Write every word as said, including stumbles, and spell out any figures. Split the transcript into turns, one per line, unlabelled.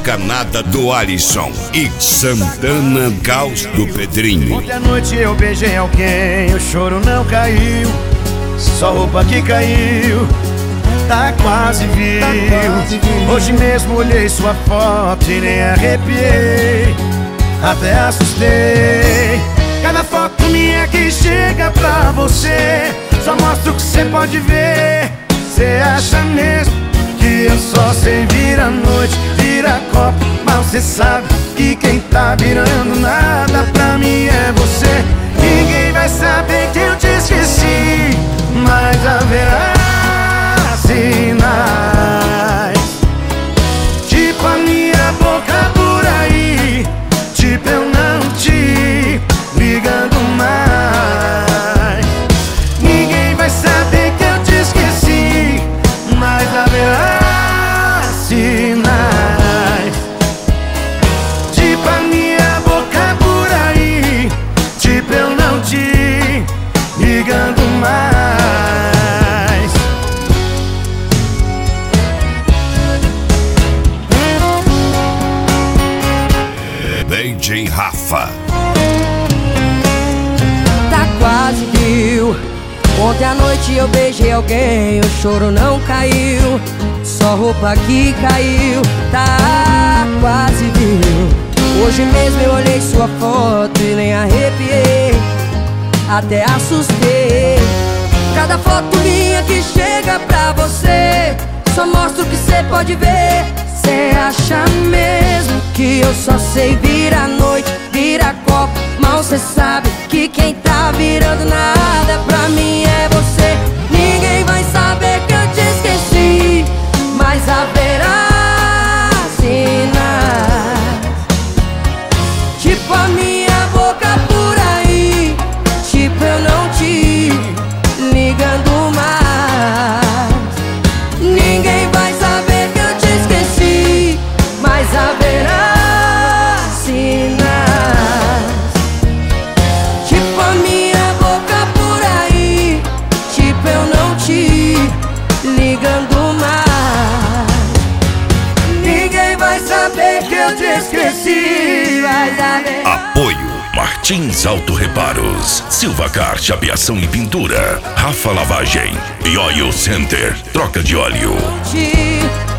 Toca Nada do Alisson e Santana Caos do Pedrinho.
Ontem à noite eu beijei alguém, o choro não caiu, só roupa que caiu, tá quase viu. Hoje mesmo olhei sua foto e nem arrepiei, até assustei. Cada foto minha que chega pra você só mostra o que cê pode ver. Cê acha mesmo que eu só sei virar noite, vira copo, mas cê sabe que quem tá virando nada pra mim é você. Ninguém vai saber que eu te esqueci, mas haverá sinais, tipo a minha boca por aí, tipo eu não te ligando mais. Ninguém vai saber que eu te esqueci, mas haverá sinais, tipo a minha boca por aí, tipo eu não te ligando mais.
D J Rafa.
Tá quase viu. Ontem à noite eu beijei alguém, o choro não caiu, só roupa que caiu, tá quase viu. Hoje mesmo eu olhei sua foto e nem arrepiei, até assustei. Cada foto minha que chega pra você só mostra o que cê pode ver. Cê acha mesmo que eu só sei virar noite, virar copo, mal cê sabe que quem tá virando nada pra mim é você. Ninguém vai saber que eu te esqueci, mas haverá sinais, tipo a minha boca por aí, tipo eu não te ligando mais. Ninguém vai saber que eu te esqueci, mas haverá sinais, tipo a minha boca por aí, tipo eu não te ligando mais. Ninguém vai saber que eu te esqueci, mas haverá.
Apoio Martins Auto Reparos, Silva Car Chapeação e Pintura, Rafa Lavagem e Oil Center, troca de óleo.
Te